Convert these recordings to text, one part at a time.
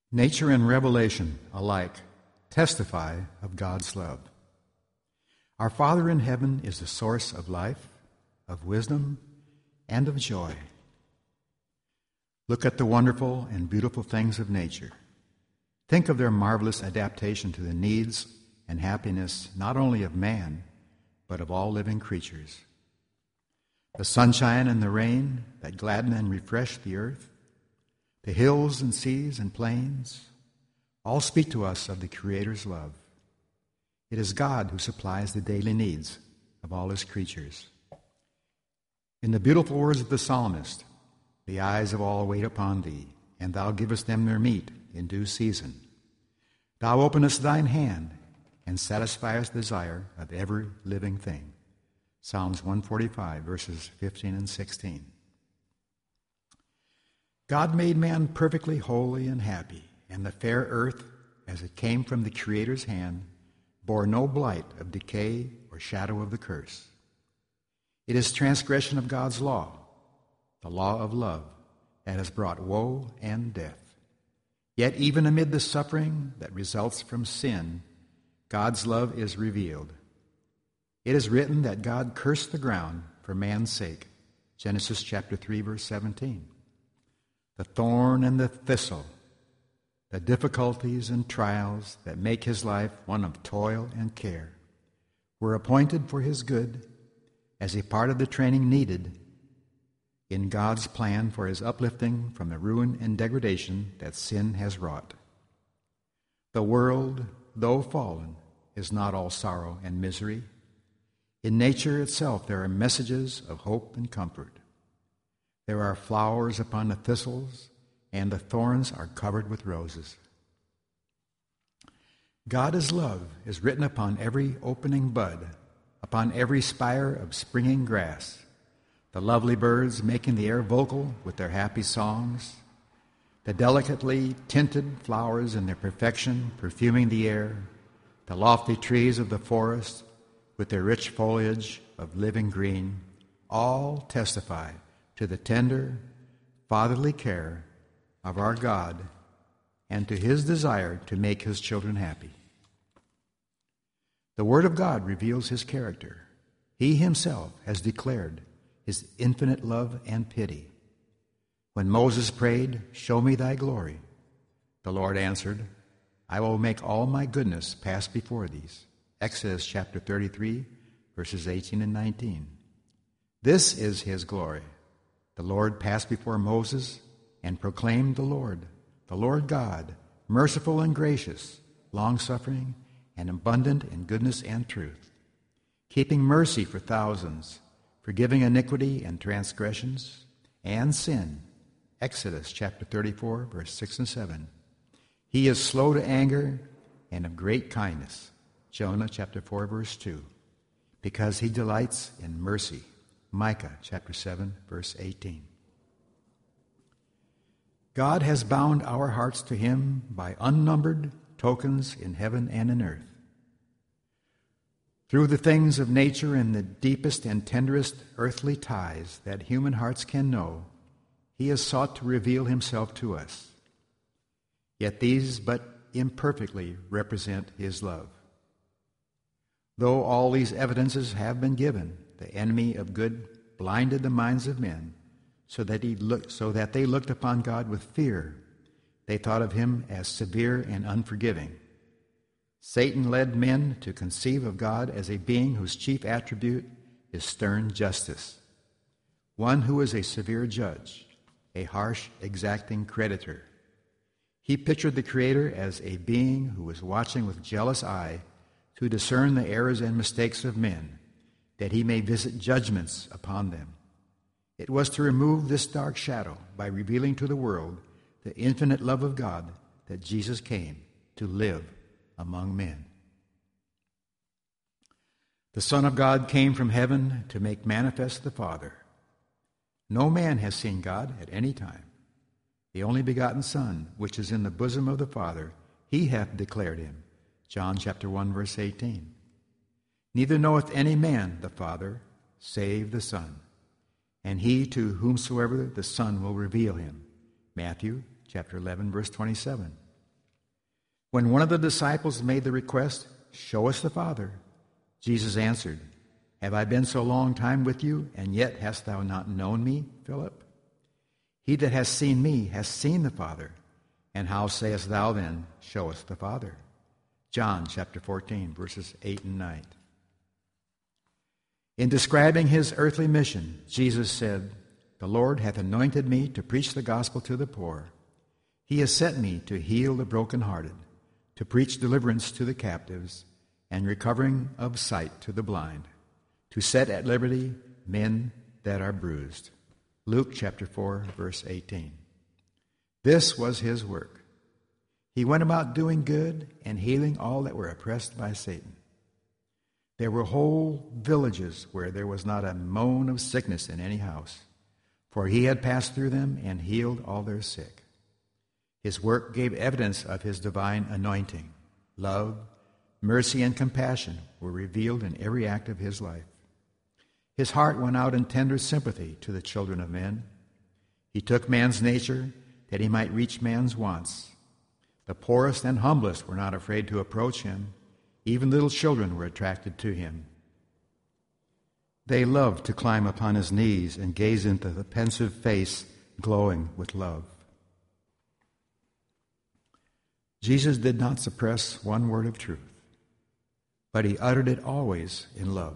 Nature and revelation alike testify of God's love. Our Father in heaven is the source of life, of wisdom, and of joy. Look at the wonderful and beautiful things of nature. Think of their marvelous adaptation to the needs and happiness not only of man, but of all living creatures. The sunshine and the rain that gladden and refresh the earth, the hills and seas and plains, all speak to us of the Creator's love. It is God who supplies the daily needs of all His creatures. In the beautiful words of the psalmist, "The eyes of all wait upon Thee, and Thou givest them their meat in due season. Thou openest Thine hand, and satisfiest the desire of every living thing." Psalms 145, verses 15 and 16. God made man perfectly holy and happy, and the fair earth, as it came from the Creator's hand, bore no blight of decay or shadow of the curse. It is transgression of God's law, the law of love, that has brought woe and death. Yet even amid the suffering that results from sin, God's love is revealed. It is written that God cursed the ground for man's sake. Genesis chapter 3, verse 17. The thorn and the thistle, the difficulties and trials that make his life one of toil and care, were appointed for his good as a part of the training needed in God's plan for his uplifting from the ruin and degradation that sin has wrought. The world, though fallen, is not all sorrow and misery. In nature itself there are messages of hope and comfort. There are flowers upon the thistles, and the thorns are covered with roses. God's love is written upon every opening bud, upon every spire of springing grass, the lovely birds making the air vocal with their happy songs, the delicately tinted flowers in their perfection perfuming the air, the lofty trees of the forest with their rich foliage of living green, all testify to the tender, fatherly care of our God and to His desire to make His children happy. The Word of God reveals His character. He Himself has declared His infinite love and pity. When Moses prayed, "Show me thy glory," the Lord answered, "I will make all my goodness pass before these." Exodus chapter 33, verses 18 and 19. This is His glory. The Lord passed before Moses and proclaimed the Lord God, merciful and gracious, long-suffering, and abundant in goodness and truth, keeping mercy for thousands, forgiving iniquity and transgressions and sin. Exodus chapter 34, verse 6 and 7. He is slow to anger and of great kindness. Jonah chapter 4, verse 2. Because He delights in mercy. Micah chapter 7, verse 18. God has bound our hearts to Him by unnumbered tokens in heaven and in earth. Through the things of nature and the deepest and tenderest earthly ties that human hearts can know, He has sought to reveal Himself to us. Yet these but imperfectly represent His love. Though all these evidences have been given, the enemy of good blinded the minds of men so that they looked upon God with fear. They thought of Him as severe and unforgiving. Satan led men to conceive of God as a being whose chief attribute is stern justice, one who is a severe judge, a harsh, exacting creditor. He pictured the Creator as a being who was watching with jealous eye to discern the errors and mistakes of men, that He may visit judgments upon them. It was to remove this dark shadow by revealing to the world the infinite love of God that Jesus came to live among men. The Son of God came from heaven to make manifest the Father. No man has seen God at any time. The only begotten Son, which is in the bosom of the Father, He hath declared Him. John chapter 1, verse 18. Neither knoweth any man the Father, save the Son, and he to whomsoever the Son will reveal Him. Matthew chapter 11, verse 27. When one of the disciples made the request, "Show us the Father," Jesus answered, "Have I been so long time with you, and yet hast thou not known me, Philip? He that has seen me has seen the Father. And how sayest thou then, Show us the Father?" John chapter 14, verses 8 and 9. In describing his earthly mission, Jesus said, "The Lord hath anointed me to preach the gospel to the poor. He has sent me to heal the brokenhearted, to preach deliverance to the captives, and recovering of sight to the blind, to set at liberty men that are bruised." Luke chapter 4, verse 18. This was his work. He went about doing good and healing all that were oppressed by Satan. There were whole villages where there was not a moan of sickness in any house, for he had passed through them and healed all their sick. His work gave evidence of his divine anointing. Love, mercy, and compassion were revealed in every act of his life. His heart went out in tender sympathy to the children of men. He took man's nature that he might reach man's wants. The poorest and humblest were not afraid to approach him. Even little children were attracted to him. They loved to climb upon his knees and gaze into the pensive face glowing with love. Jesus did not suppress one word of truth, but he uttered it always in love.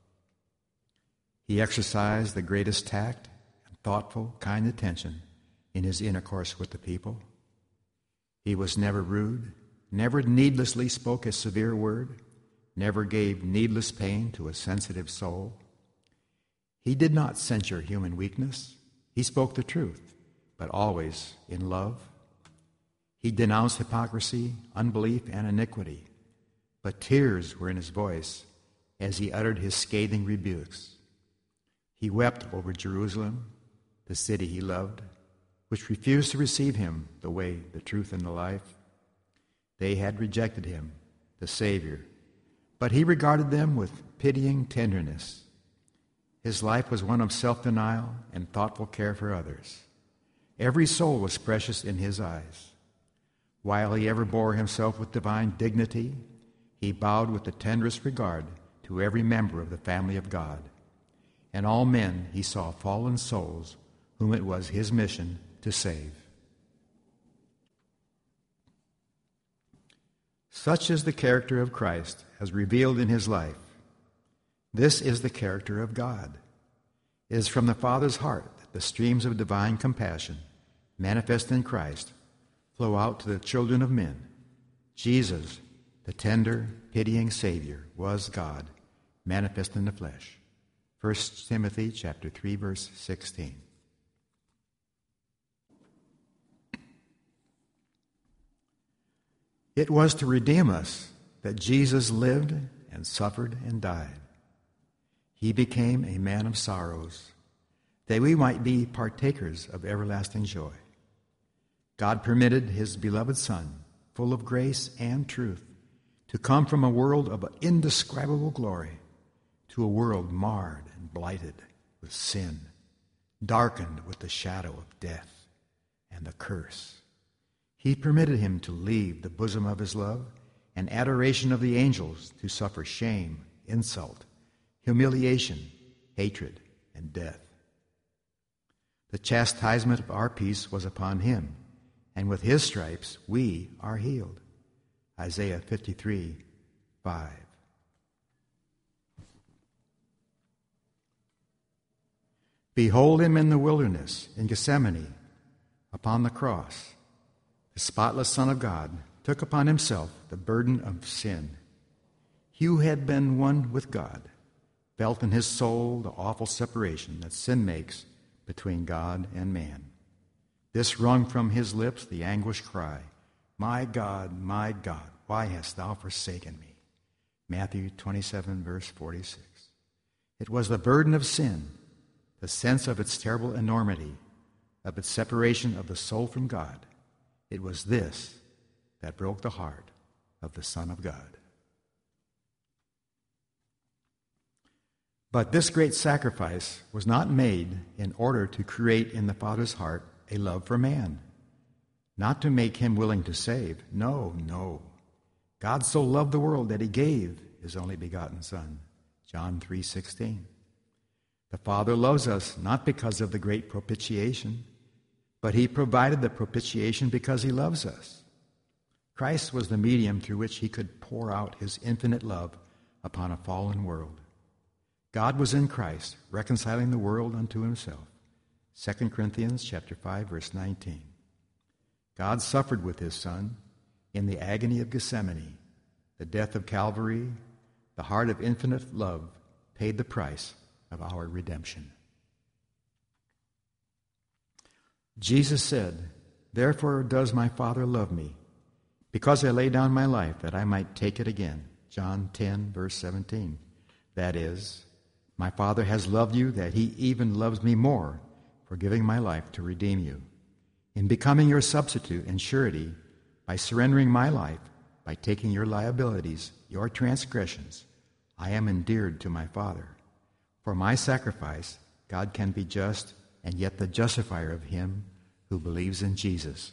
He exercised the greatest tact and thoughtful, kind attention in his intercourse with the people. He was never rude, never needlessly spoke a severe word, never gave needless pain to a sensitive soul. He did not censure human weakness. He spoke the truth, but always in love. He denounced hypocrisy, unbelief, and iniquity, but tears were in his voice as he uttered his scathing rebukes. He wept over Jerusalem, the city he loved, which refused to receive him, the way, the truth, and the life. They had rejected him, the Savior, but he regarded them with pitying tenderness. His life was one of self-denial and thoughtful care for others. Every soul was precious in his eyes. While he ever bore himself with divine dignity, he bowed with the tenderest regard to every member of the family of God. And all men he saw fallen souls whom it was his mission to save. Such is the character of Christ as revealed in his life. This is the character of God. It is from the Father's heart that the streams of divine compassion, manifest in Christ, flow out to the children of men. Jesus, the tender, pitying Savior, was God, manifest in the flesh. 1 Timothy chapter 3, verse 16. It was to redeem us that Jesus lived and suffered and died. He became a man of sorrows, that we might be partakers of everlasting joy. God permitted his beloved Son, full of grace and truth, to come from a world of indescribable glory to a world marred and blighted with sin, darkened with the shadow of death and the curse. He permitted him to leave the bosom of his love and adoration of the angels to suffer shame, insult, humiliation, hatred, and death. The chastisement of our peace was upon him, and with his stripes we are healed. Isaiah 53, 5. Behold him in the wilderness, in Gethsemane, upon the cross. The spotless Son of God took upon himself the burden of sin. He who had been one with God felt in his soul the awful separation that sin makes between God and man. This wrung from his lips the anguished cry, my God, why hast thou forsaken me?" Matthew 27, verse 46. It was the burden of sin, the sense of its terrible enormity, of its separation of the soul from God. It was this that broke the heart of the Son of God. But this great sacrifice was not made in order to create in the Father's heart a love for man. not to make him willing to save. No, no. God so loved the world that he gave his only begotten Son. John 3:16. The Father loves us not because of the great propitiation, but he provided the propitiation because he loves us. Christ was the medium through which he could pour out his infinite love upon a fallen world. God was in Christ, reconciling the world unto himself. 2 Corinthians chapter 5, verse 19. God suffered with his Son in the agony of Gethsemane, the death of Calvary. The heart of infinite love paid the price of our redemption. Jesus said, "Therefore does my Father love me, because I lay down my life that I might take it again." John 10, verse 17. That is, my Father has loved you that he even loves me more for giving my life to redeem you. In becoming your substitute and surety, by surrendering my life, by taking your liabilities, your transgressions, I am endeared to my Father. For my sacrifice, God can be just and yet the justifier of him who believes in Jesus.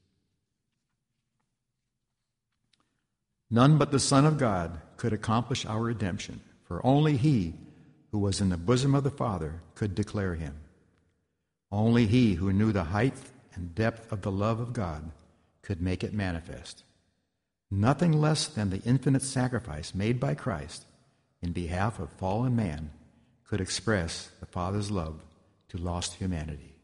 None but the Son of God could accomplish our redemption, for only he who was in the bosom of the Father could declare him. Only he who knew the height and depth of the love of God could make it manifest. Nothing less than the infinite sacrifice made by Christ in behalf of fallen man could express the Father's love to lost humanity.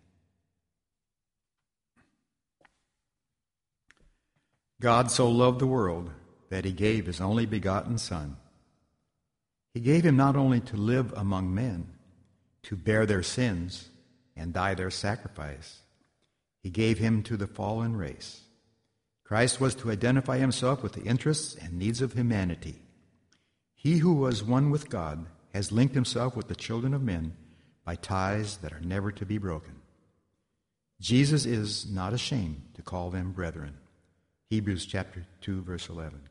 God so loved the world that he gave his only begotten Son. He gave him not only to live among men, to bear their sins and die their sacrifice. He gave him to the fallen race. Christ was to identify himself with the interests and needs of humanity. He who was one with God has linked himself with the children of men by ties that are never to be broken. Jesus is not ashamed to call them brethren. Hebrews chapter 2, verse 11.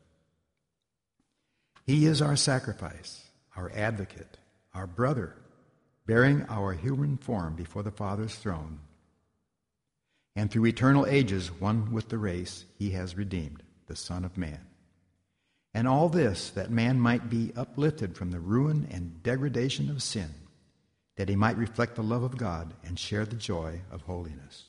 He is our sacrifice, our advocate, our brother, bearing our human form before the Father's throne. And through eternal ages, one with the race, he has redeemed, the Son of Man. And all this, that man might be uplifted from the ruin and degradation of sin, that he might reflect the love of God and share the joy of holiness.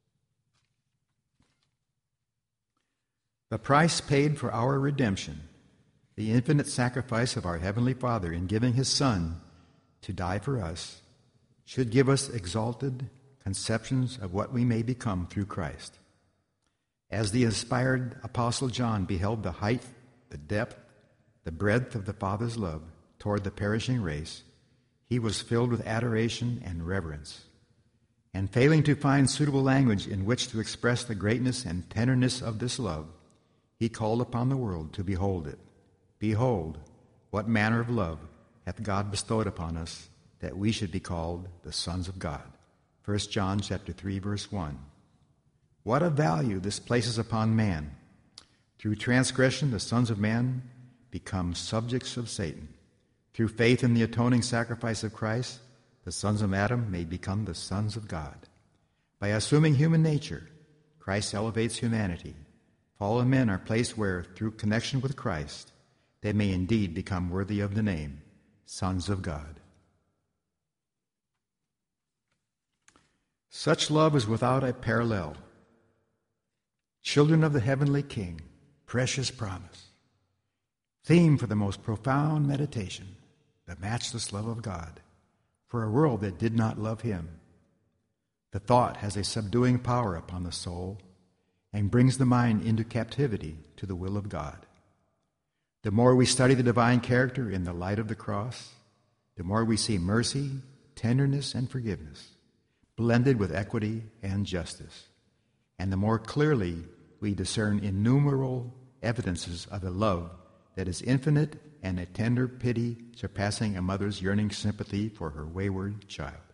The price paid for our redemption, the infinite sacrifice of our Heavenly Father in giving his Son to die for us, should give us exalted conceptions of what we may become through Christ. As the inspired Apostle John beheld the height, the depth, the breadth of the Father's love toward the perishing race, he was filled with adoration and reverence. And failing to find suitable language in which to express the greatness and tenderness of this love, he called upon the world to behold it. Behold, what manner of love hath God bestowed upon us, that we should be called the sons of God. 1 John chapter 3, verse 1. What a value this places upon man. Through transgression, the sons of man become subjects of Satan. Through faith in the atoning sacrifice of Christ, the sons of Adam may become the sons of God. By assuming human nature, Christ elevates humanity. Fallen men are placed where, through connection with Christ, they may indeed become worthy of the name, sons of God. Such love is without a parallel. Children of the heavenly King, precious promise. Theme for the most profound meditation, the matchless love of God for a world that did not love him. The thought has a subduing power upon the soul and brings the mind into captivity to the will of God. The more we study the divine character in the light of the cross, the more we see mercy, tenderness, and forgiveness, blended with equity and justice. And the more clearly we discern innumerable evidences of a love that is infinite and a tender pity surpassing a mother's yearning sympathy for her wayward child.